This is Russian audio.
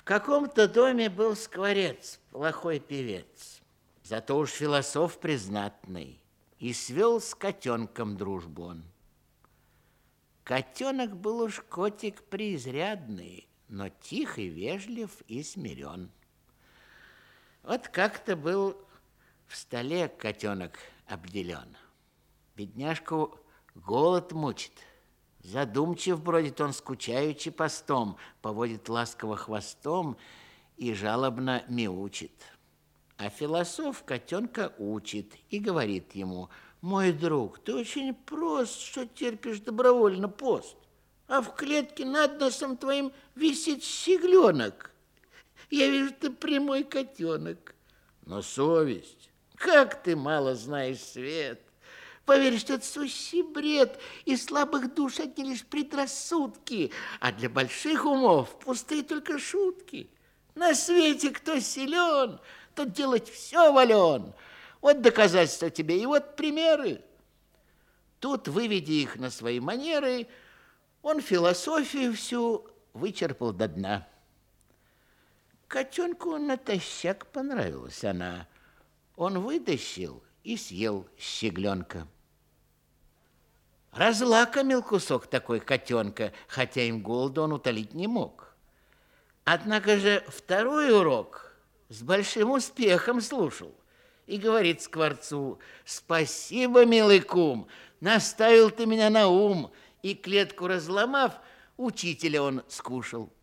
каком-то доме был скворец, плохой певец, зато уж философ признатный, и свел с котенком дружбу он. Котенок был уж котик преизрядный, но тихий, вежлив и смирен. Вот как-то был в столе котенок обделен. Бедняжку голод мучит. Задумчив бродит он, скучаючи постом, поводит ласково хвостом и жалобно мяучит. А философ котенка учит и говорит ему: «Мой друг, ты очень прост, что терпишь добровольно пост, а в клетке над носом твоим висит щегленок. Я вижу, ты прямой котенок. Но совесть, как ты мало знаешь свет! Поверь, что это сущий бред, и слабых душ одни лишь предрассудки, а для больших умов пустые только шутки. На свете кто силен, тот делать все волен. Вот доказательства тебе, и вот примеры». Тут, выведя их на свои манеры, он философию всю вычерпал до дна. Котенку натощак понравилась она. Он вытащил и съел щегленка. Разлакомил кусок такой котенка, хотя им голода он утолить не мог. Однако же второй урок с большим успехом слушал и говорит скворцу: «Спасибо, милый кум, наставил ты меня на ум». И клетку разломав, учителя он скушал.